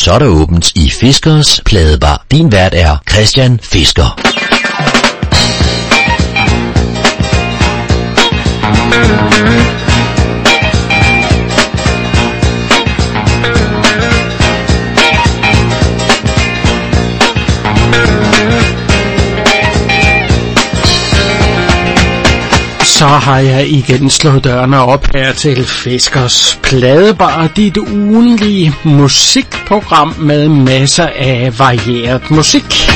Så er der åbent i Fiskers Pladebar. Din vært er Christian Fisker. Så har jeg igen slået dørene op her til Fiskers Pladebar, dit ugenlige musikprogram med masser af varieret musik.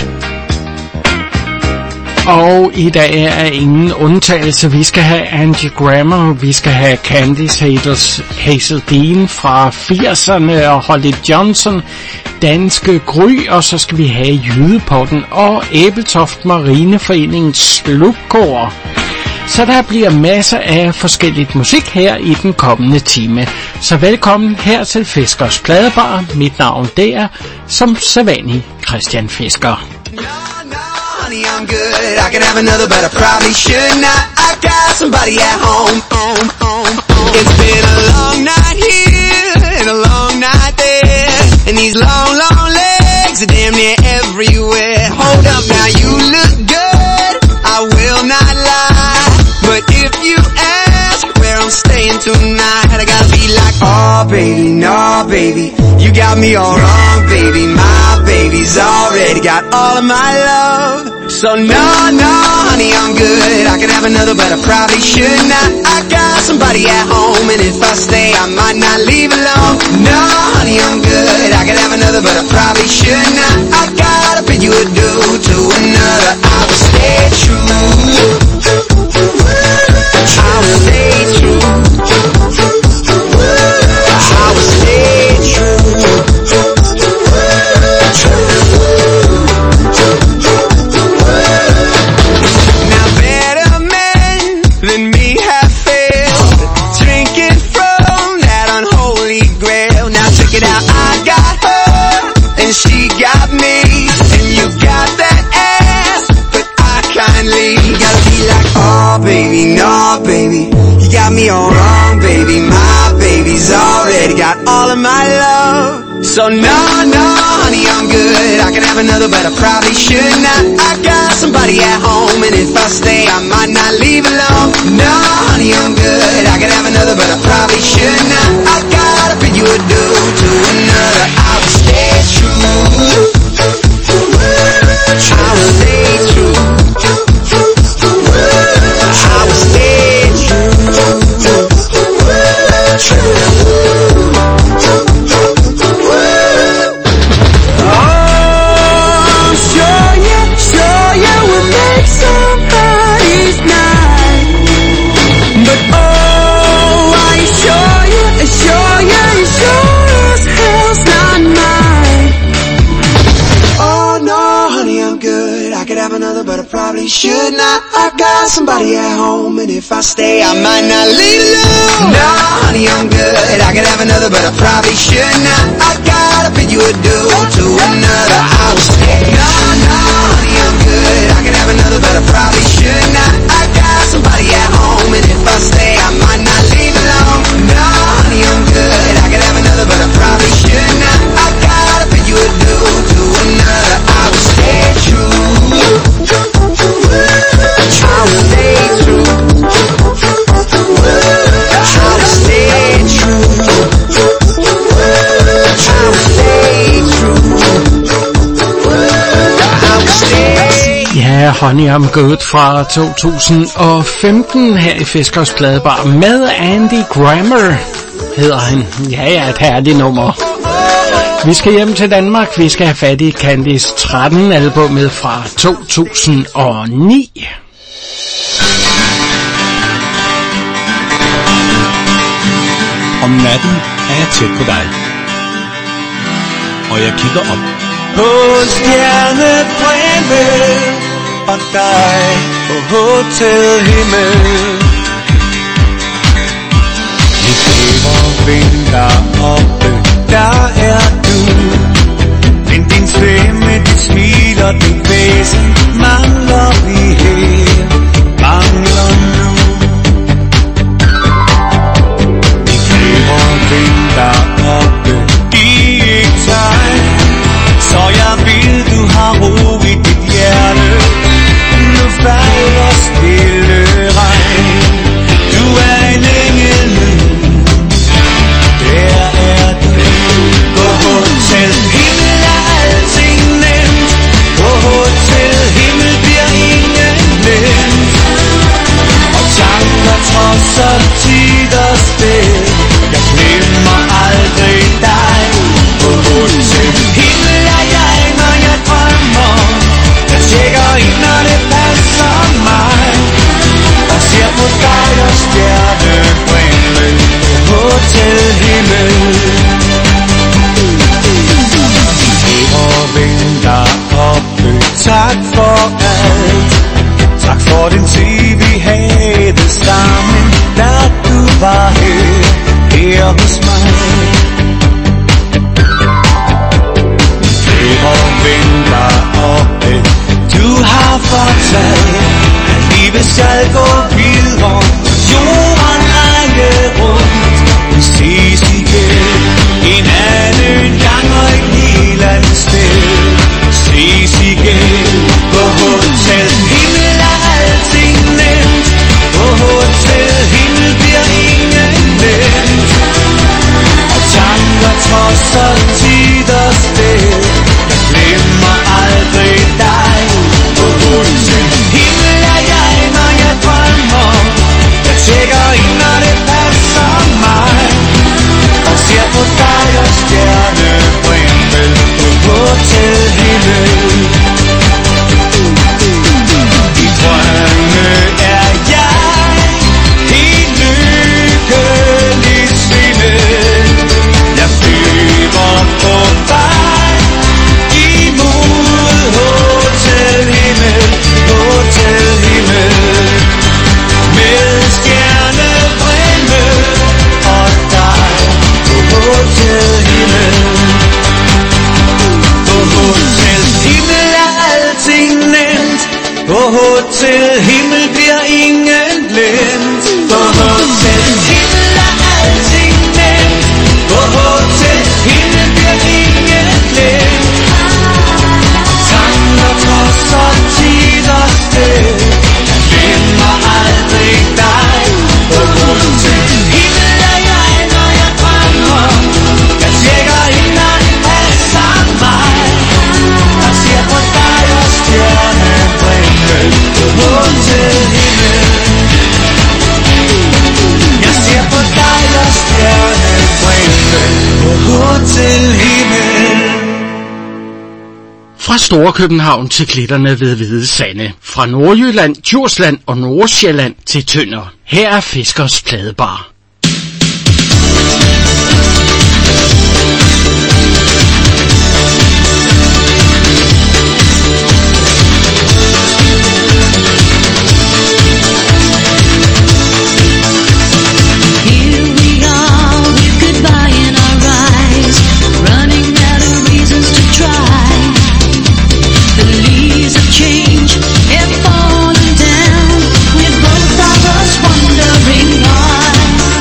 Og i dag er ingen undtagelse. Vi skal have Angie Grammer, vi skal have Candice Hazel Dean fra 80'erne og Holly Johnson, Danske Gry, og så skal vi have Jydepotten og Ebeltoft Marineforeningens slutkor. Så der bliver masser af forskelligt musik her i den kommende time. Så velkommen her til Fiskers Pladebar. Mit navn det er som sædvanlig Christian Fisker. Honey, I'm good. I could have another, but I probably should not. I got somebody at home. It's been a long night here and a long night there, and these long, long legs are damn near everywhere. Hold up now, you look good, I will not lie, but if you ask where I'm staying tonight, I gotta be like, oh baby, no baby, you got me all wrong baby, my baby's already got all of my love. So no, honey, I'm good. I could have another, but I probably should not. I got somebody at home, and if I stay, I might not leave alone. No, honey, I'm good. I could have another, but I probably should not. I gotta bid you adieu to another. I will stay true. I will stay true. I will stay true. She got me, and you got that ass, but I kindly gotta be like, oh baby, no baby, you got me all wrong baby, my baby's already got all of my love. So no, honey, I'm good. I could have another, but I probably should not. I got somebody at home, and if I stay, I might not leave alone. No, honey, I'm good. I could have another, but I probably should not. I gotta bid you adieu to another. I will stay true. I will stay true. I will stay true. Should not. I got somebody at home, and if I stay, I might not leave alone. No, honey, I'm good. I could have another, but I probably should not. I gotta bid you adieu to another. I will stay. No, honey, I'm good. I could have another, but I probably should not. I got somebody at home, and if I stay, I might not leave alone. No, honey, I'm good. I could have another, but I probably should not. I gotta bid you adieu to another. I will stay true. I will stay true. I will stay true. I will stay true. I will stay. Ja, Honey, I'm Good fra 2015 her i Fiskers Pladebar med Andy Grammer, hedder han. Ja, et herligt nummer. Vi skal hjem til Danmark. Vi skal have fat i Candice 13-albummet fra 2009. Om natten er jeg tæt på dig, og jeg kigger op på stjernefremme og dig på Hotel Himmel. Mit øvervinger oppe, der er du. Men din stemme, dit smil og din væsen mangler vi her, mangler nu. De øvervinger oppe, de er ikke tegn den tid vi havde sammen, da du var her hos mig. Flere venter oppe, du har fortalt, at livet skal gå videre, jorden række rundt. Vi ses igen en anden gang og et helt andet sted. Ses igen på Hotel Himmel er alting nemt. På Hotel Himmel bliver ingen nemt. Og tanker trodser tid og sted. Jeg glemmer aldrig dig. På Hotel Himmel er jeg, når jeg drømmer. Jeg tjekker ind, når det passer mig. Og ser på dig og stjernehimmel. På Hotel Himmel. I drømme er jeg helt lykkelig svindet. Jeg flyver på vej imod Hotel Himmel, Hotel Himmel. Med stjernehimmel og dig på Hotel Himmel. På Hotel Himmel er alting nemt. På Hotel Himmel bliver ingen glemt. På Hotel Himmel er alting nemt. På Hotel Himmel bliver ingen glemt. Tanker trodser tid og sted. Jeg glemmer aldrig dig. På Hotel Himmel er jeg, når jeg drømmer. Jeg tjekker ind, når det passer mig. Og ser på dig og stjernehimmel. På Hotel Himmel. Jeg ser på dig og stjernehimmel. På Hotel Himmel. Fra Storkøbenhavn til klitterne ved Hvide Sande. Fra Nordjylland, Djursland og Nordsjælland til Tønder. Her er Fiskers Pladebar. Here we are with goodbye in our eyes, running out of reasons to try. The leaves of change have fallen down, with both of us wondering why.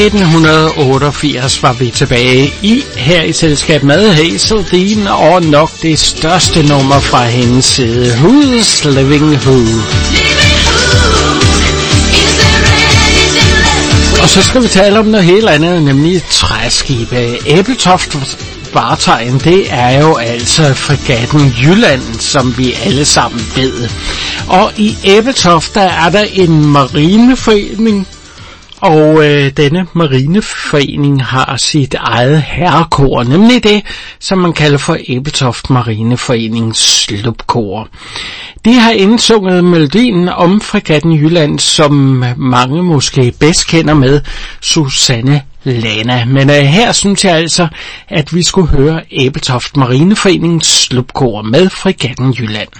1988 var vi tilbage her i selskab med Hazel Dean, og nok det største nummer fra hendes side, Who's Living Who. Og så skal vi tale om noget helt andet, nemlig træskibe. Ebeltoft Vartegn, det er jo altså fregatten Jylland, som vi alle sammen ved. Og i Ebeltoft, der er der en marineforening, og denne marineforening har sit eget herrekor, nemlig det, som man kalder for Ebeltoft Marineforenings slupkor. De har indsunget melodien om fregatten Jylland, som mange måske bedst kender med Susanne Lana. Men her synes jeg altså, at vi skulle høre Ebeltoft Marineforenings slupkor med fregatten Jylland.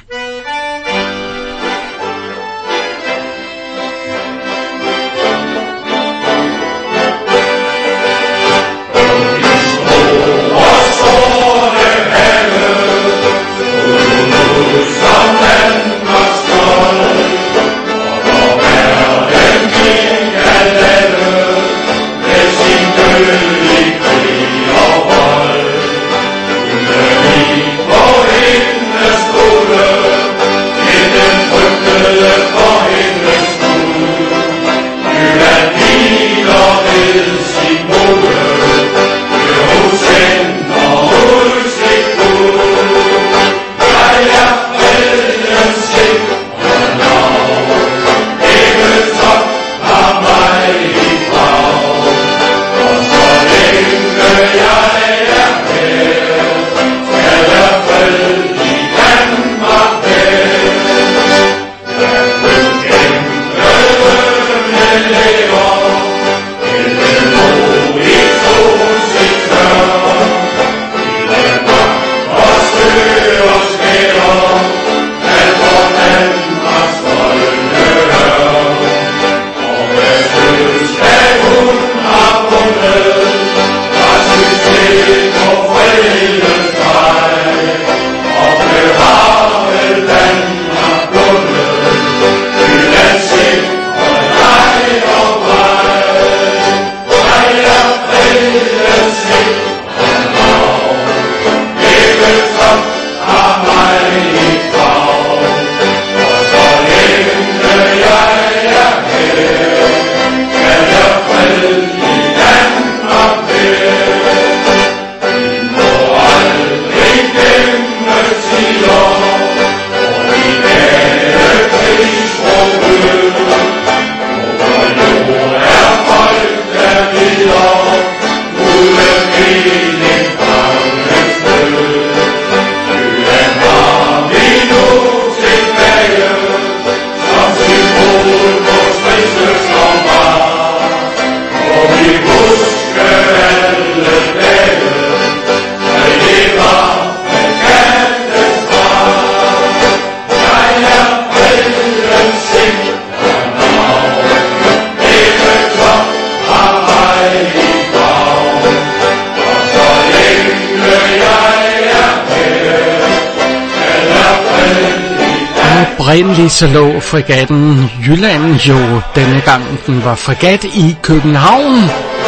Oprindeligt så lå fregatten Jylland jo denne gang, den var fregat i København.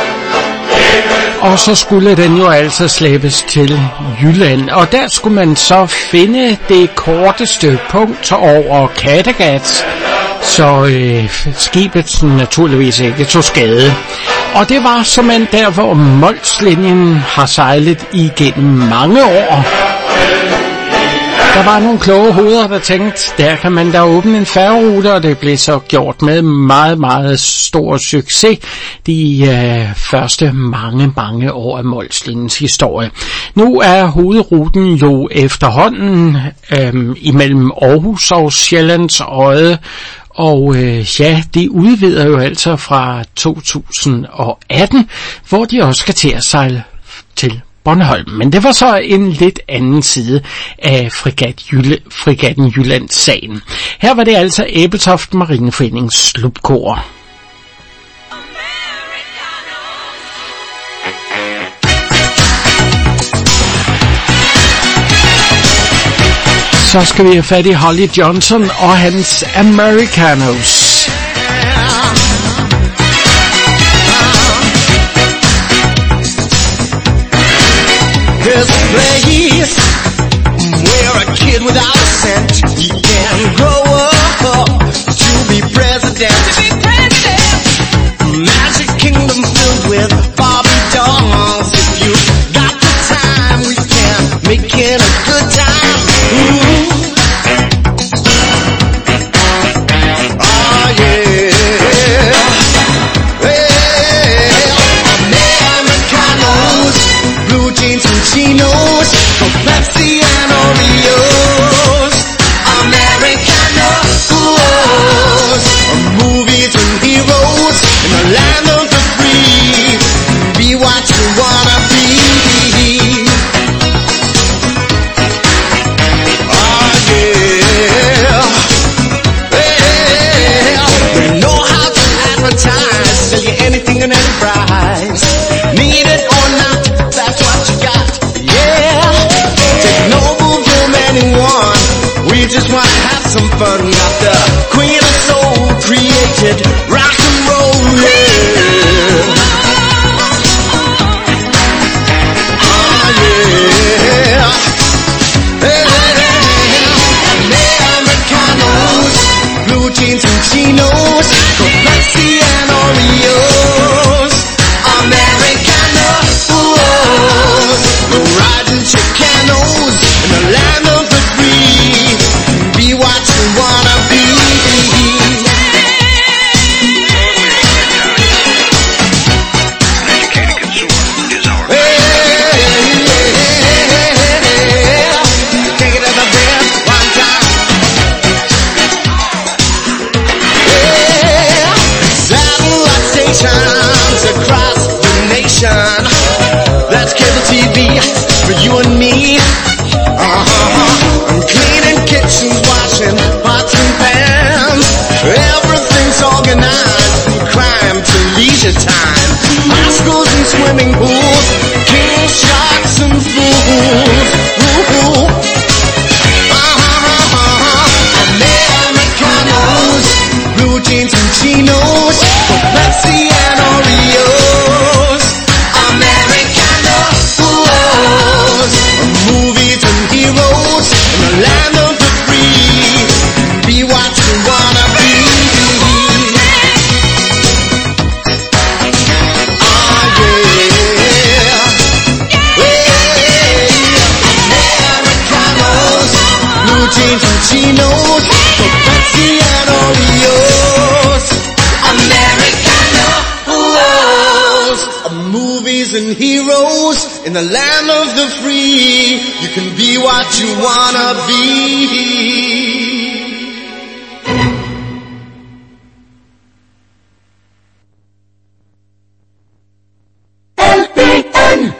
Og så skulle den jo altså slæbes til Jylland, og der skulle man så finde det korteste punkt over Kattegat, så skibet naturligvis ikke tog skade. Og det var simpelthen der, hvor Mols-linjen har sejlet igennem mange år. Der var nogle kloge hoveder, der tænkte, der kan man da åbne en færgerute, og det blev så gjort med meget, meget stor succes de første mange år af Mols-linjens historie. Nu er hovedruten jo efterhånden imellem Aarhus og Sjællands Odde, og det udvider jo altså fra 2018, hvor de også skal til at sejle til Bornholm. Men det var så en lidt anden side af fregatten Jylland-sagen. Her var det altså Ebeltoft Marineforenings slupkor. Så skal vi have fat i Holly Johnson og hans Americanos. There's a place where a kid without a cent, he can grow up to be president. Magic kingdom filled with Barbie dolls. If you got the time, we can make it a good time. Ooh. Oh yeah. Americanos, blue jeans and chinos, Pepsi and Oreos. Americanos, movies and heroes in the land of the free. Be what you wanna be. Oh yeah. They know how to advertise, sell you anything and any price. Need it or not, that's what you got. Yeah. Take no move from anyone. We just wanna have some fun. Got the queen of soul created rock and roll. Yeah. Oh yeah. Americanos, blue jeans and chinos, Pepsi and Oreos. Americanos, riding Chicanos in the land of the free. Be what you wanna be. Educated consumer is our Take it as a breath one time. Satellite stations across the nation. That's cable TV for you and me. I'm cleaning kitchens, washing pots and pans. Everything's organized from crime to leisure time. High schools and swimming pools, king sharks and fools. Ooh. Americanos, blue jeans and chinos, Pepsi and Oreos. Americanos, movies and heroes in the land of the free. Be what you wanna be. Oh yeah. Americanos, blue jeans and chinos, Pepsi and Oreos. Americanos, movies and heroes in the land of the free. You can be what you wanna be. LPN.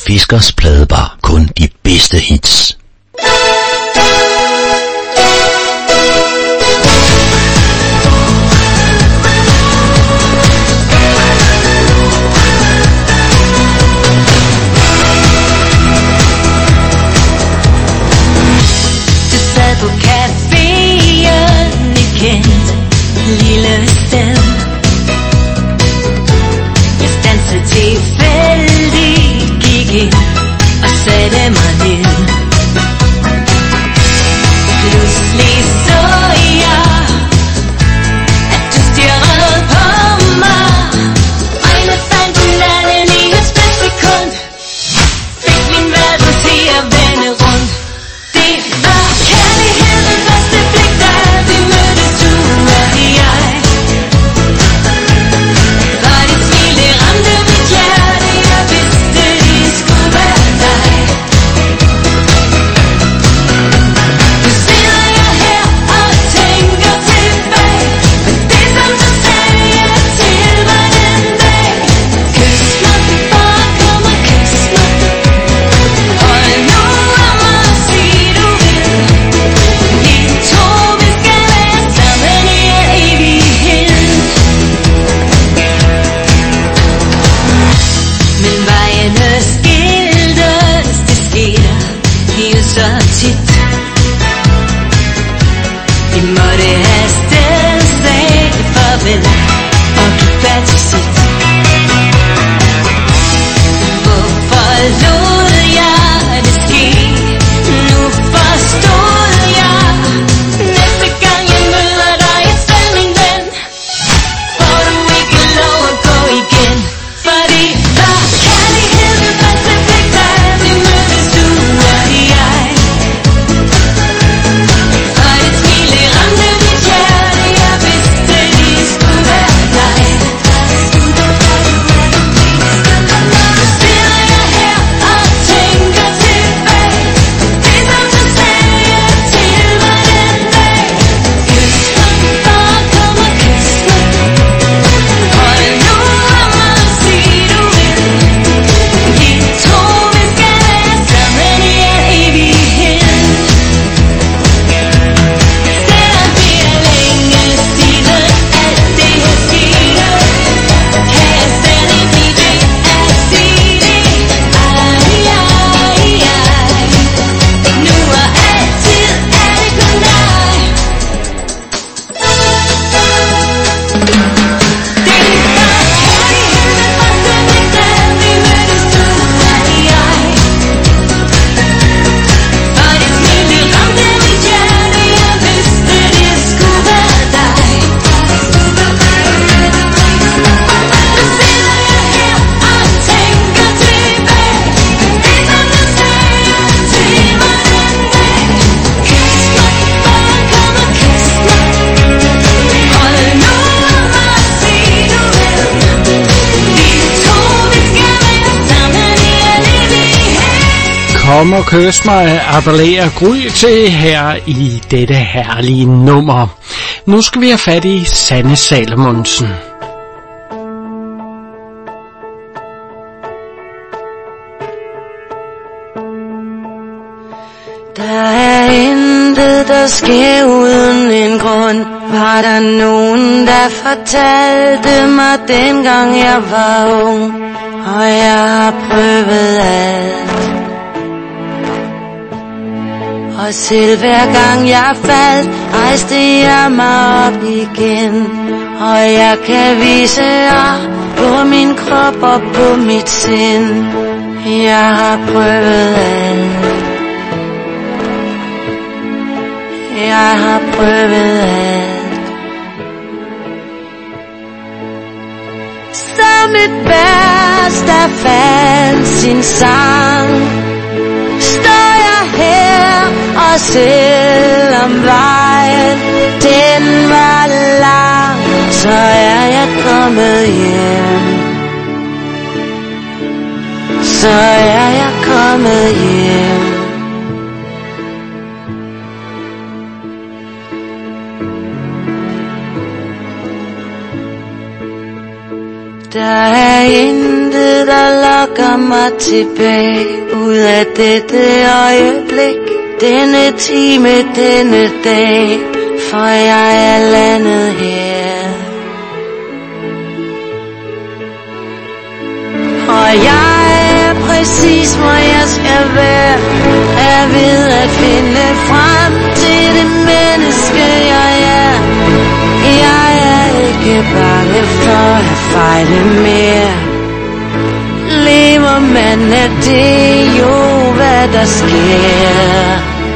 Fiskers Pladebar. Kun de bedste hits. På caféen et kendt lille sted. Jeg stansede tilfældigt, gik ind og satte mig ned. Pludselig så jeg, at du stirrede på mig. Øjne fandt hinanden i et splitsekund. Fik min verden til at vende rundt. Det var kærlighed ved første blik, da vi mødtes, du og jeg. For dit smil, det ramte mit hjerte, jeg vidste, det skulle være dig. Nu sidder jeg her og tænker tilbage på det, som du sagde til mig den dag. Kys mig, bare kom og kys mig. Hold nu af mig, sig du vil. Vi to, vi skal være sammen i evighed. Men vejene skiltes, det sker jo så tit. Vi måtte afsted, sagde farvel og gik hver til sit. Hvorfor lod jeg det ske? Nu forstod jeg. Næste gang jeg møder dig, et sted, min ven, får du ikke lov at gå igen. For det var kærlighed ved første blik, da vi mødtes, du og jeg. Og dit smil, det ramte mit hjerte, jeg vidste, det skulle være dig. Nu sidder jeg her og tænker tilbage på det, som du sagde til mig den dag. Kys mig, bare kom og kys mig. Hold nu af mig, sig du vil. Vi to, vi skal være sammen i evighed. Selvom det er længe siden, at det er sket, kan jeg stadig blive ved at sige det. Ai, ai, ai. Nu og altid er det kun dig. Det var kærlighed ved første blik, da vi mødtes, du og jeg. For dit smil, det ramte mit hjerte, jeg vidste, det skulle være dig. Nu sidder jeg her og tænker tilbage på det, som du sagde til mig den dag. Kys mig, bare kom og kys mig. Hold nu af mig, sig du vil. Vi to, vi skal være sammen i evighed. Kom og kys mig, appellerer Gry til her i dette herlige nummer. Nu skal vi have fat i Sanne Salomonsen. Der er intet, der sker uden en grund. Var der nogen, der fortalte mig dengang jeg var ung. Og jeg har prøvet alt. Og selv hver gang jeg faldt, rejste jeg mig op igen. Og jeg kan vise jer på min krop og på mit sind. Jeg har prøvet alt. Jeg har prøvet alt. Som et bærs, der fandt sin sang, står jeg her, og selvom vejen den var lang, så er jeg kommet hjem. Så er jeg kommet hjem. Der er intet, der lokker mig tilbage ud af dette øjeblik, denne time, denne dag, for jeg er landet her. Og jeg er præcis, hvor jeg skal være, er ved at finde frem til det menneske, jeg er. Jeg er ikke bange for at fejle mere. Lever man af det jo, hvad der sker.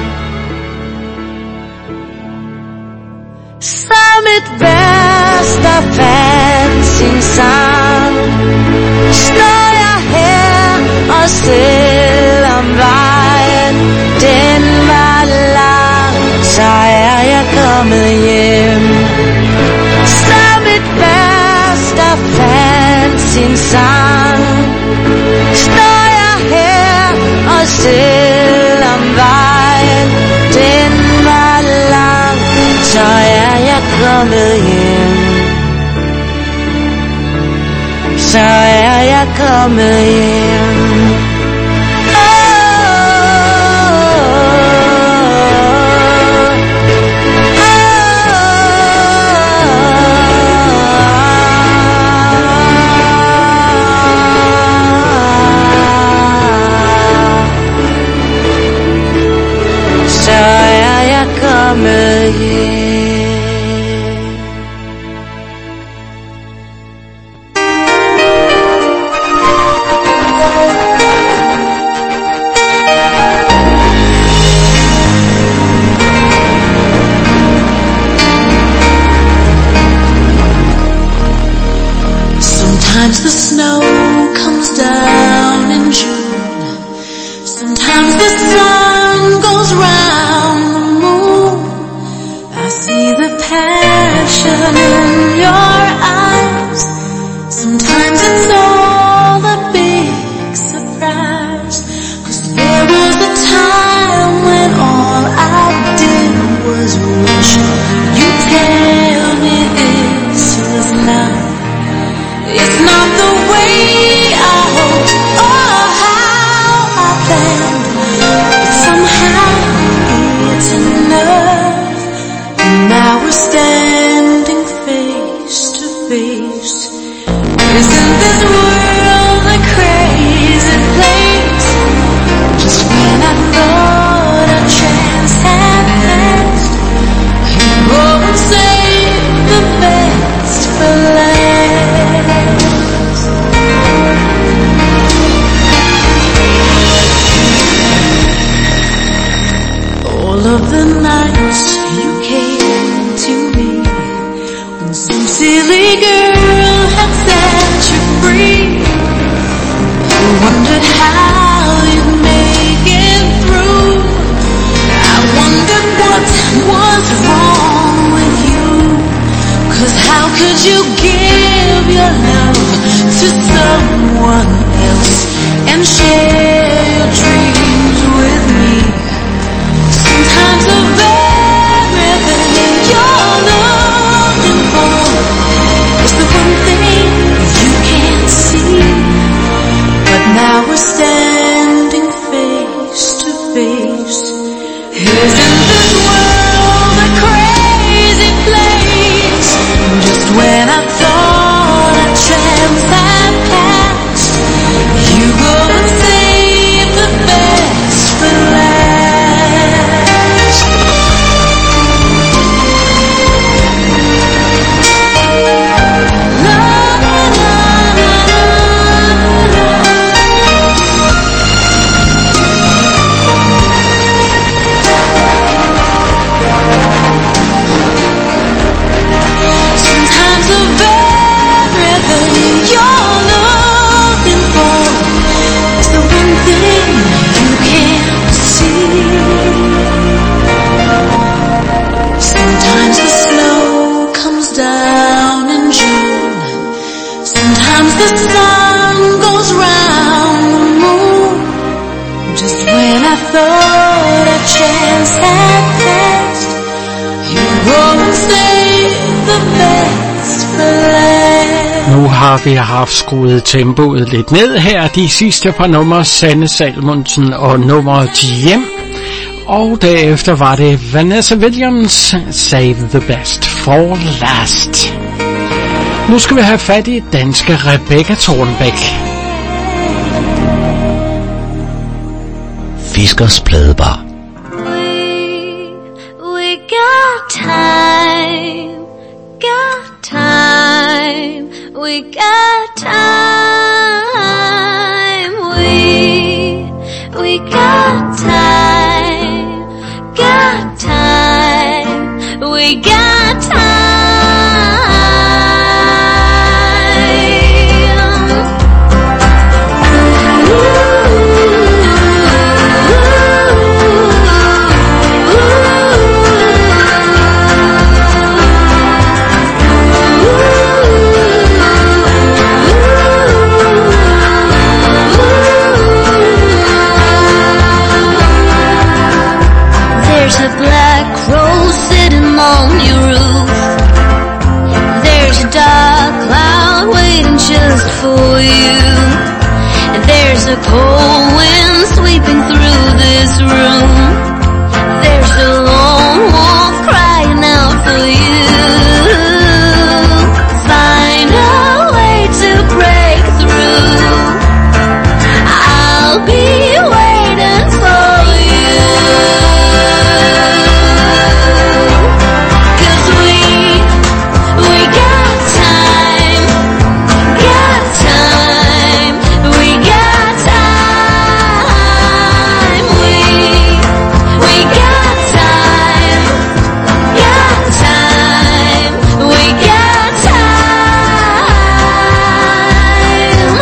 Som et vers, der fandt sin sang, står jeg her, og selvom vejen den var lang, så er jeg kommet hjem. Som et vers, der fandt sin sang, står jeg her, og selvom vejen den var lang, så er jeg kommet hjem. Så er jeg kommet hjem. Så er jeg kommet hjem. Sometimes the snow comes down in June. Sometimes the sun goes round the moon. I see the passion in your eyes. Sometimes it's all a big surprise. 'Cause there was a time when all I did was wish you tell me this was love. It's not the way I hoped or how I planned, but somehow it's enough. And now we're standing face to face. Isn't this world a crazy place? Just when I thought a chance had passed, you go and save the best for last. All of the nights you came to me, when some silly girl had set you free, you wondered how you'd make it through. I wondered what was wrong with you, 'cause how could you give your love to someone else and share your dreams with me? Sometimes the very thing you're looking for is the one thing you can't see. But now we're standing face to face. Isn't this world a crazy place? Just when I thought a chance had passed, you go and say efter vi har haft skruet tempoet lidt ned her. De sidste par numre, Sanne Salomonsen og nummeret Hjem. Og derefter var det Vanessa Williams, Save the Best for Last. Nu skal vi have fat i danske Rebecca Tornbæk. Fiskers Pladebar. We got time, we got time, we got time, we got time. There's a black crow sitting on your roof. There's a dark cloud waiting just for you. There's a cold wind sweeping through this room. There's a lone wolf crying out for you. Find a way to break through. I'll be waiting for you. 'Cause we got time, we got time, we got time, we got time, we got time.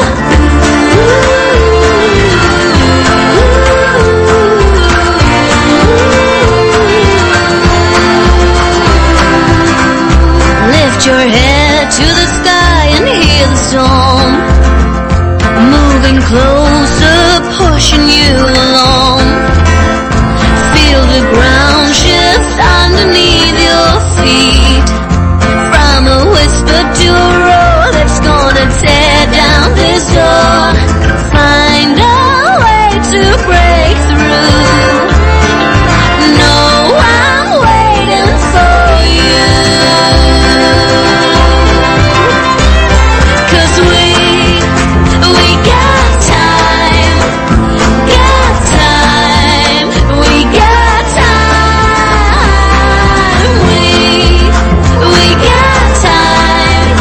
Lift your head to the sky and hear the song, moving closer, pushing you along. Feel the ground shift underneath your feet. From a whisper to a roar that's gonna tear down this door. Find a way to break through. No, I'm waiting for you. 'Cause we got time, we got time, we got time, we got time,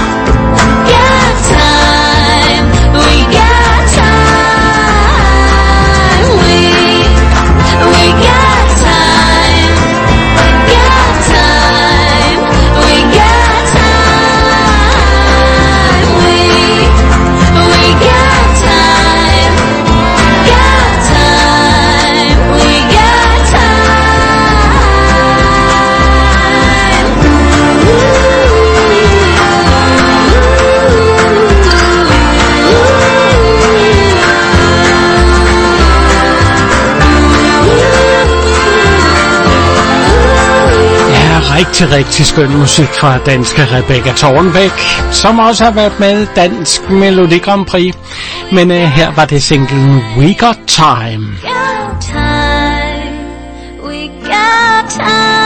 we got time, we got time, we got time, we got time, we got Ja, rigtig skøn musik fra danske Rebecca Tornbæk, som også har været med i Dansk Melodi Grand Prix. Men her var det singlen We Got Time. time, we got time.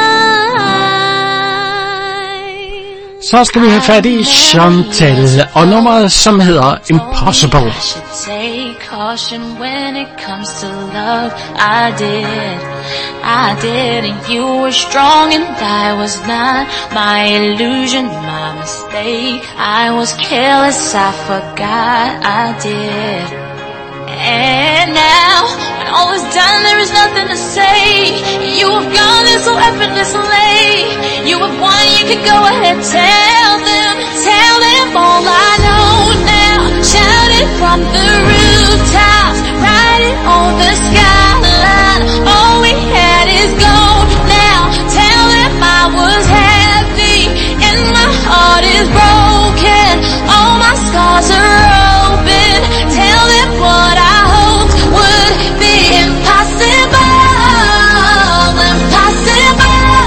Så skal vi have fat i Chantel og nummeret, som hedder Impossible. I should take caution when it comes to love. I did, and you were strong and I was not. My illusion, my mistake. I was careless, I forgot I did. And now, when all is done, there is nothing to say. You have gone there so effortlessly. You have won, you can go ahead, tell them all I know now. Shout it from the rooftops, write it on the skyline. All we had is gold now. Tell them I was happy and my heart is broken. All my scars are open. Tell them what I hoped would be impossible.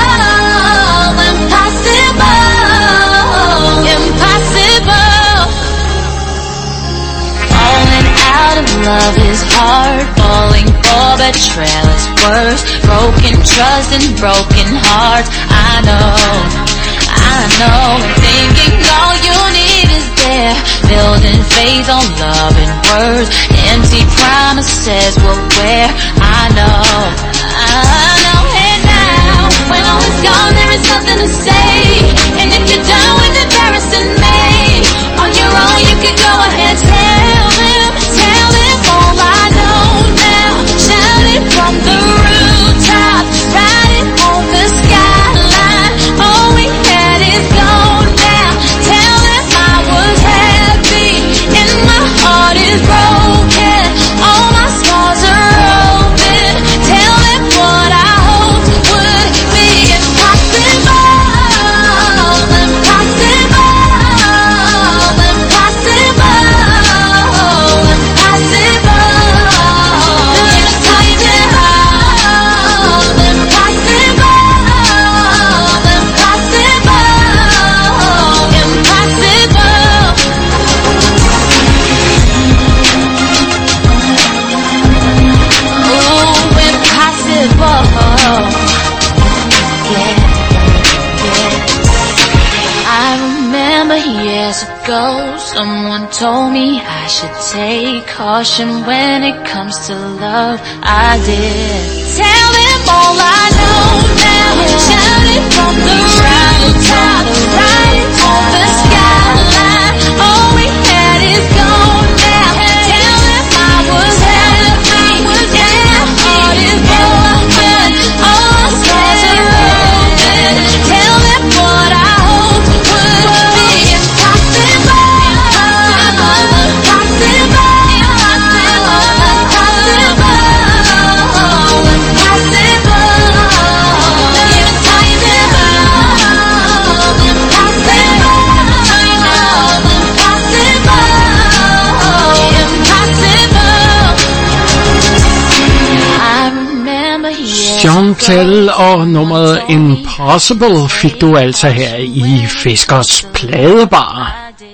Impossible. love is hard, falling for betrayal is worse. Broken trust and broken hearts. I know, thinking all you need is there. Building faith on love and words. Empty promises will wear. I know, and now, when all is gone there is nothing to say. And if you're done with embarrassing me, on your own you can go ahead. Tell them all I know now. Shout it from the rooftop, write it on the skyline. All we had is gone now. Tell them I was happy and my heart is broken. All my scars are open. Tell them what I hoped would be impossible. Someone told me I should take caution when it comes to love. I did. Tell them all I know now. Shout it from the rooftop, write it on the skyline. All we had is gone now. Tell them I was happy and my heart is broken. All my scars are open. Tell them what I hoped would be impossible. John Tell og nummeret Impossible fik du altså her i Fiskers Pladebar.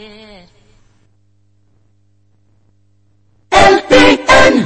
LPN.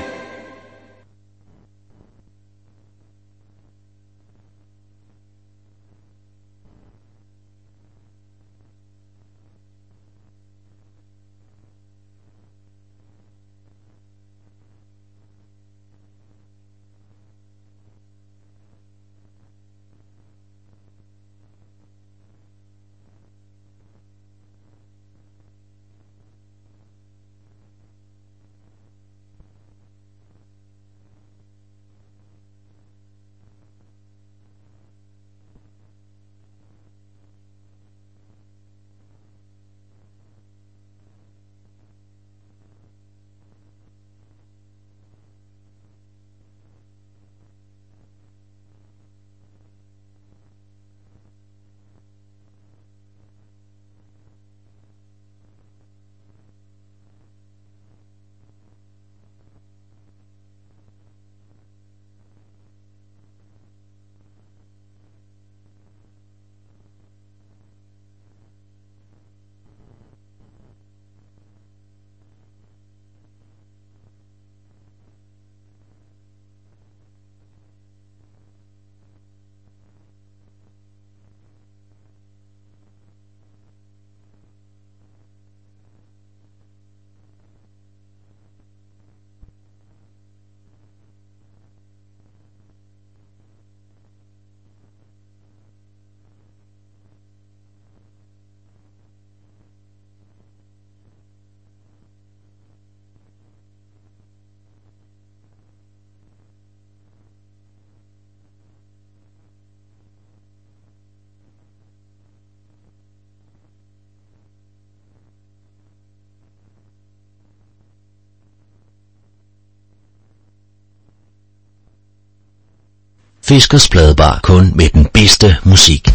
Fiskers Pladebar, kun med den bedste musik.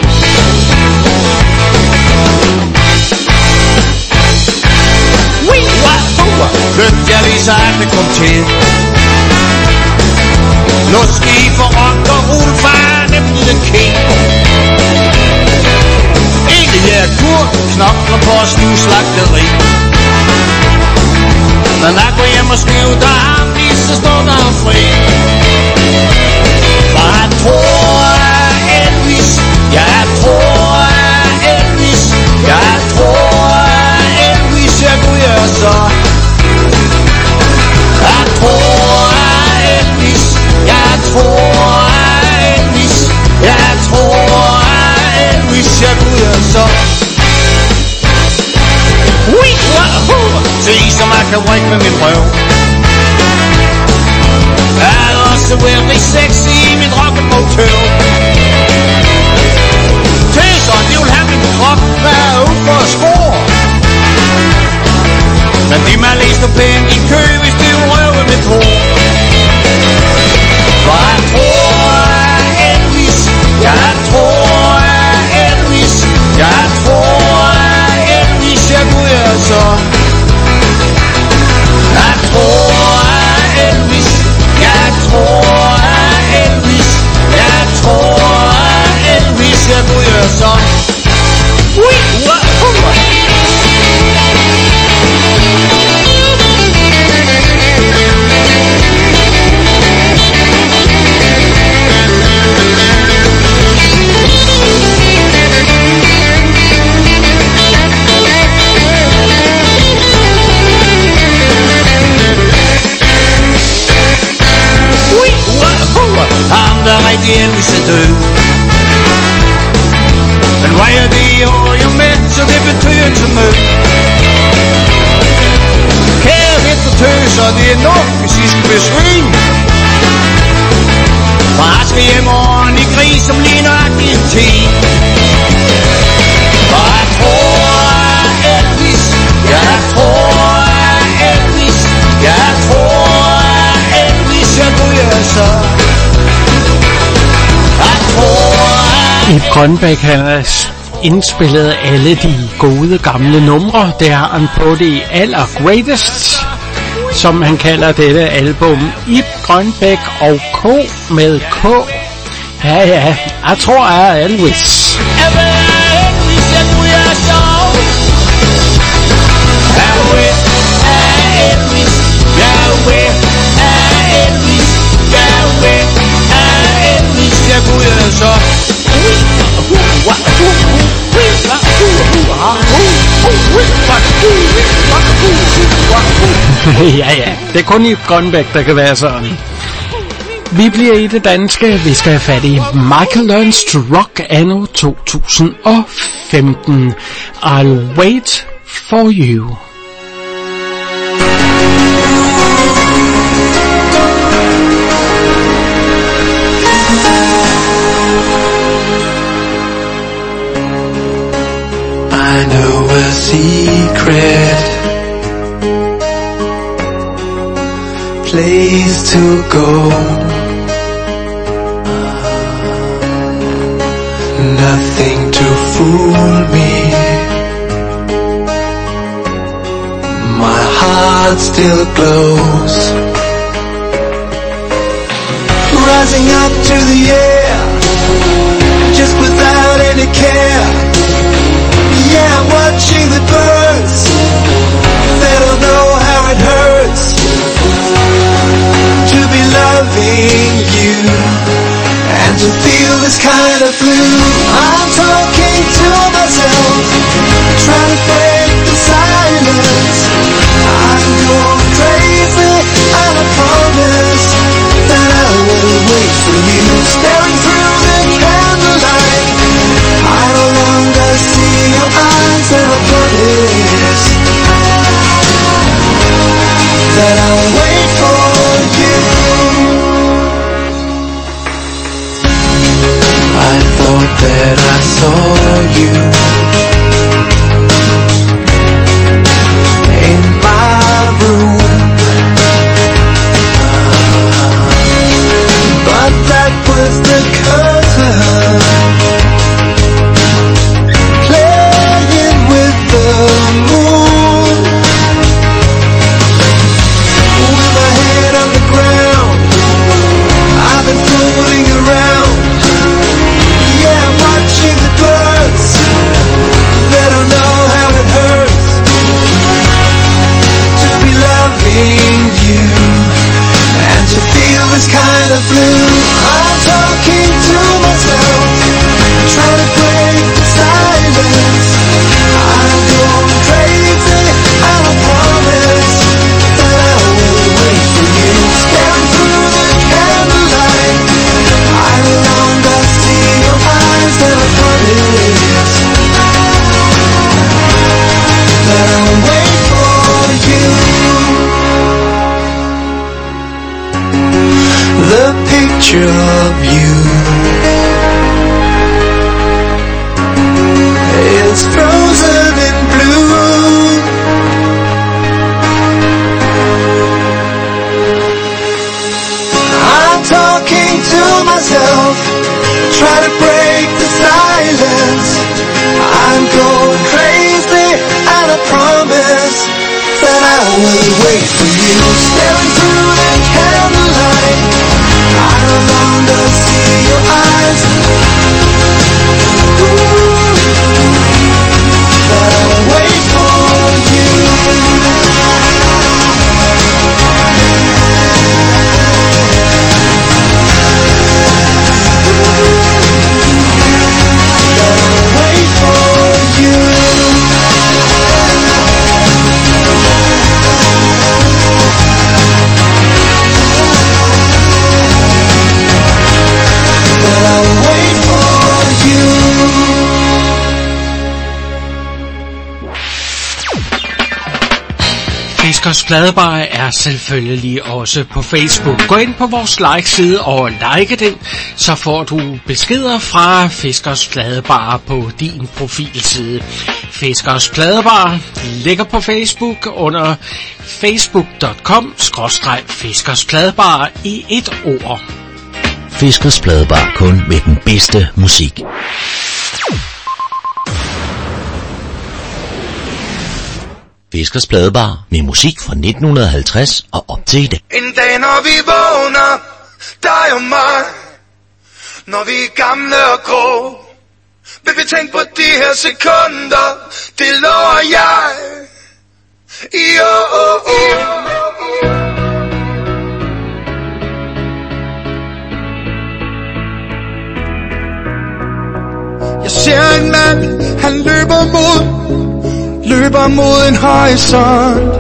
Flyt jer lige så at det kom til. Nu skal I få rock og rulle farne med king. Ikke jer kur, knokler på os livslagteri. Men der går hjem og sker efter ham lige så står der fri. For jeg tror Elvis, jeg tror Elvis, jeg tror Elvis, jeg ryger så. Jeg tror Elvis, jeg tror Elvis, jeg tror Elvis, jeg ryger så. Se som jeg kan rykke med min røv. Jeg er også virkelig sexy i mit rock'n'roll-tøv. Tøseren, de vil have min krop, hvad er ud for at score. Men de må lige stå pænt i kø, hvis de vil røve mit hår. For jeg tror Elvis, jeg tror Elvis, jeg tror Elvis, jeg ryger så. Jeg tror Elvis, jeg tror Elvis, jeg tror Elvis, jeg ryger så. Ham der rigtig Elvis er død. Men hvad er det i år jo med, så det betyder ikke så mød. Kærlighed og tøser, det er nok, hvis I skal besvime. For jeg skal hjem over en gris, som lige nøjagtig en tid. For jeg tror Elvis, jeg tror Elvis, jeg tror Elvis, jeg ryger så. Ib Grønbæk, han har indspillet alle de gode gamle numre. Det har han på det allergreatest, som han kalder dette album. Ib Grønbæk og K med K. Ja, jeg tror jeg er Elvis. Ja, det er kun i Grønbæk, der kan være sådan. Vi bliver i det danske. Vi skal have fat i Michael Learns to Rock anno 2015. I'll wait for you. I know a secret place to go. Nothing to fool me. My heart still glows. Rising up to the air, just without any care. Yeah, I'm watching the birds. They don't know how it hurts to be loving you and to feel this kind of blue. I'm talking to myself, trying to break the silence. I'm going crazy, and I promise that I will wait for you. Staring through the candlelight, I no longer see your eyes, and I promise that I'll wait for you. I thought picture of you. It's frozen in blue. I'm talking to myself, trying to break the silence. I'm going crazy, and I promise that I will wait for you. Staring through the candlelight, I no longer see your eyes. Ooh, but I will wait for you. Wait for you. But I'll wait for you. Fiskers Pladebar er selvfølgelig også på Facebook. Gå ind på vores like-side og like den, så får du beskeder fra Fiskers Pladebar på din profilside. Fiskers Pladebar ligger på Facebook under facebook.com/Fiskers Pladebar i et ord. Fiskers Pladebar, kun med den bedste musik. Fiskers Pladebar med musik fra 1950 og op til i dag. En dag når vi vågner, dig og mig, når vi er gamle og grå, vil vi tænke på de her sekunder, det lover jeg. Jo, Jeg ser en mand, han løber mod en horisont.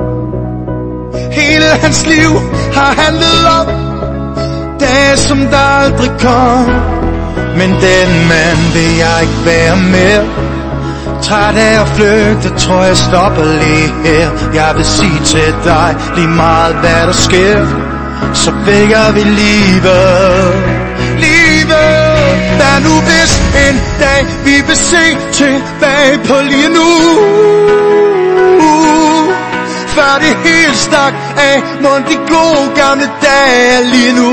Hele hans liv har handlet om dage, som der aldrig kom. Men den mand vil jeg ikke være mere. Træt af at flygte, tror jeg stopper lige her. Jeg vil sige til dig, lige meget hvad der sker, så vækker vi livet. Hvad nu hvis en dag vi vil se tilbage på lige nu, før det helt stak af, mon de gode gamle dage lige nu.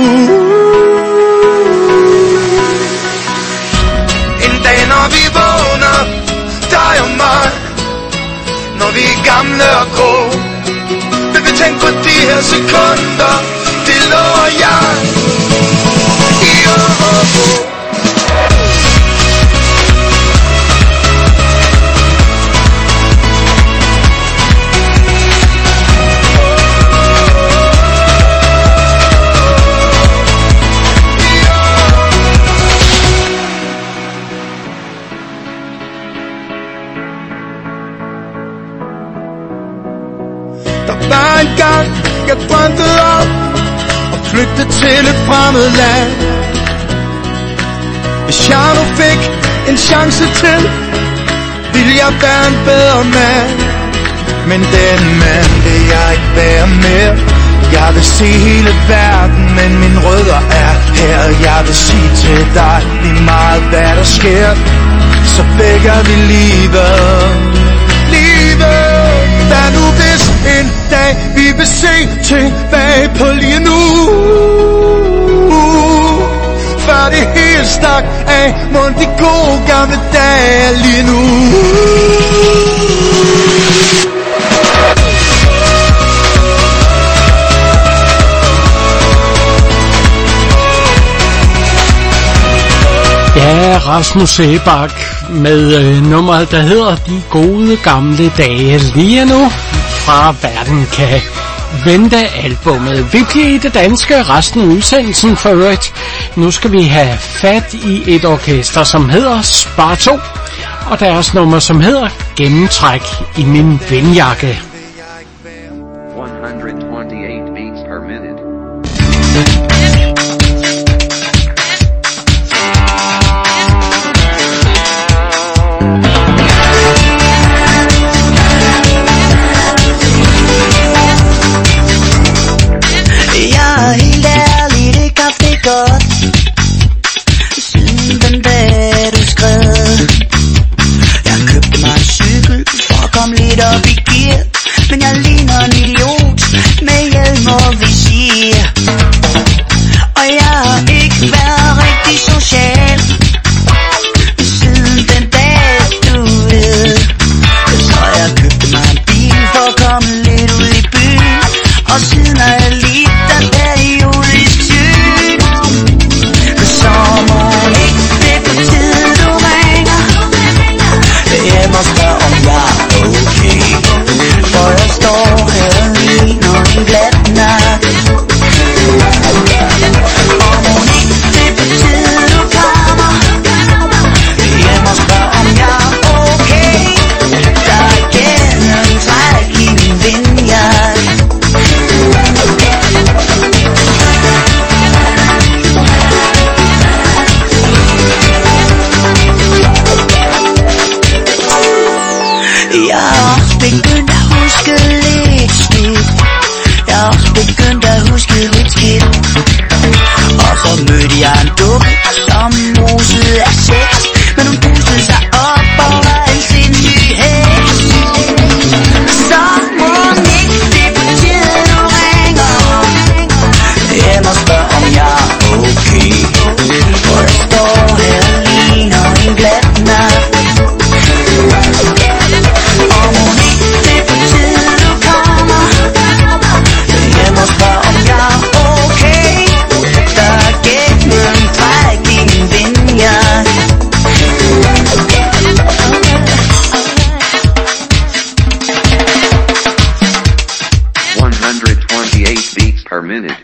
En dag når vi vågner, dig og mig, når vi er gamle og grå, vil vi tænke på de her sekunder, det lover jeg. Der var en gang, jeg drømte om at flygte til et fremmed land. Hvis jeg nu fik en chance til, ville jeg være en bedre mand. Men den mand vil jeg ikke være mere. Jeg vil se hele verden, men mine rødder er her. Jeg vil sige til dig, lige meget hvad der sker, så vækker vi livet. Hvad nu hvis en dag vi vil se tilbage på lige nu, før det helt stak af, mon de gode gamle dage lige nu. Ja, Rasmus Sebak med nummeret, der hedder De gode gamle dage lige nu fra Verden kan vente albummet. Vi bliver i det danske, resten af udsendelsen for øvrigt. Nu skal vi have fat i et orkester, som hedder Spar 2, og deres nummer, som hedder Gennemtræk i min vindjakke. 128 beats per minute. Jeg er helt ærligt ikke haft det godt. når jeg lider periodisk syg. Så må ikke det på tide du ringer hjem og spørger om jeg er okay. For jeg står her lige når en glat nat. Og må ikke det på tide du kommer hjem og spørger om jeg er okay. Der er igen en træk i min vineyard. Jeg er også begyndt at huske lidt skidt. Jeg er også begyndt at huske lidt skidt. Og så mødte jeg en dukke, som mosede af sex. Men hun pustede sig op og var en sindssyg heks. Så må ikke det på tide du ringer hjem og spørger om jeg er okay. For jeg står her lige når en glat nat. Og må ikke det på tide du kommer hjem og spørger om jeg er okay. Der er gennem træk i min vineyard. 128 beats per minute.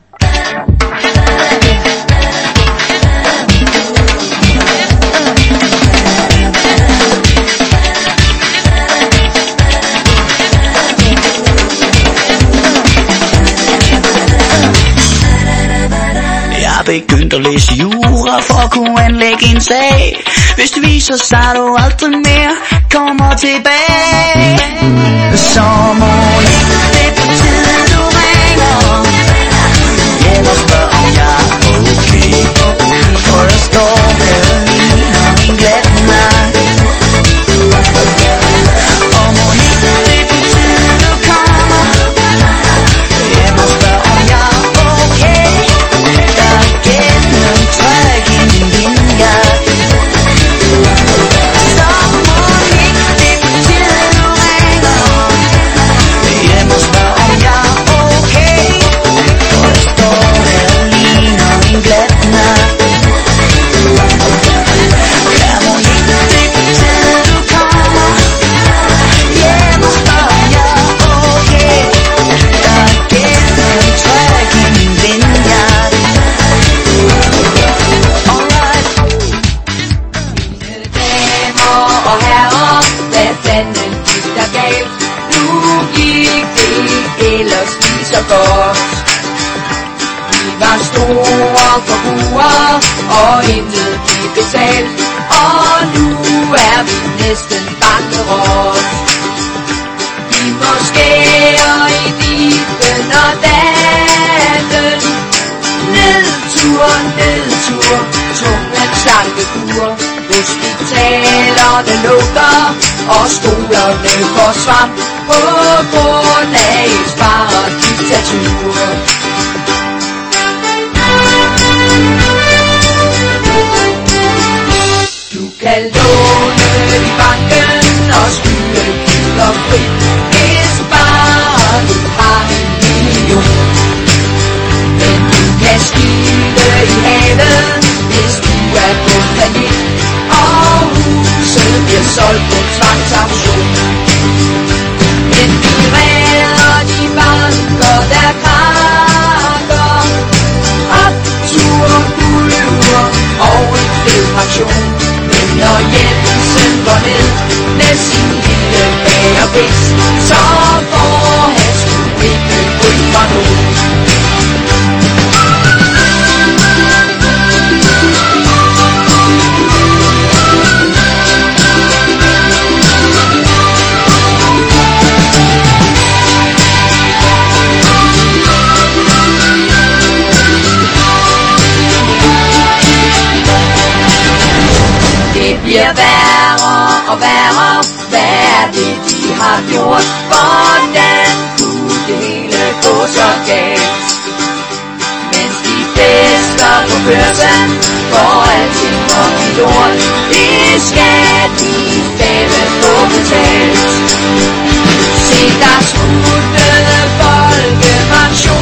Jeg begyndte at læse jura for at kunne anlægge en sag. Hvis det viser sig at du aldrig mere kommer tilbage, så må ikke det på tide du ringer hjem og spørger om jeg er okay. For jeg står her lige når en glat nat. Og må ikke det på tide du kommer hjem og spørger om jeg er okay. Der er gennem træk i min vineyard. Så må ikke det på tide du ringer hjem og spørger om jeg er okay. For jeg står her lige når en glat nat. Der må ikke det på tide du kommer hjem og spørger om jeg er okay. Der er gennem træk i min vineyard. Alright. Damer og herrer, hvad fanden gik der galt? Nu gik det ellers lige så godt. Vi var store forbrugere, og intet blev betalt. Og nu er vi næsten bankerot. Vi må skære i viben og datten. Nedtur, tungen slankekur. Hospitalerne lukker, og skolerne får svamp på grund af et sparediktatur. Du kan låne i banken og spyle kiler frit, hvis bare du har en million. Men du kan skide i haven, hvis du er på panik, og huset bliver solgt på tvangsauktion. Men vi redder de banker, der krakker, optur, kultur og en fed pension. Men når Jensen går ned med sin lille bagerbiks, så får han sgu ikke ryg for nogen. Det bliver værre og værre. Hvad er det, de har gjort? Hvordan kunne det hele gå så galt? Mens de fester på børsen, går alting op i lort. Det skal de fælde få betalt. Se, der smuttede folkepension.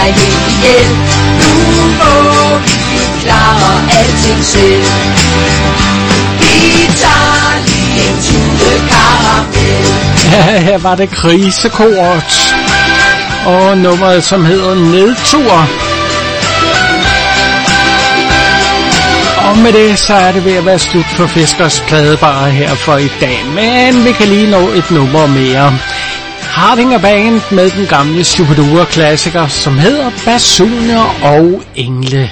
dig helt ihjel. Nu må vi klare alting selv. Vi tager lige en tude karamel. Ja, her var det Krisekort og nummeret, som hedder Nedtur. Og med det, så er det ved at være slut for Fiskers Pladebar her for i dag. Men vi kan lige nå et nummer mere. Hardinger Band med den gamle Superdure-klassiker, som hedder Basuner og Engle.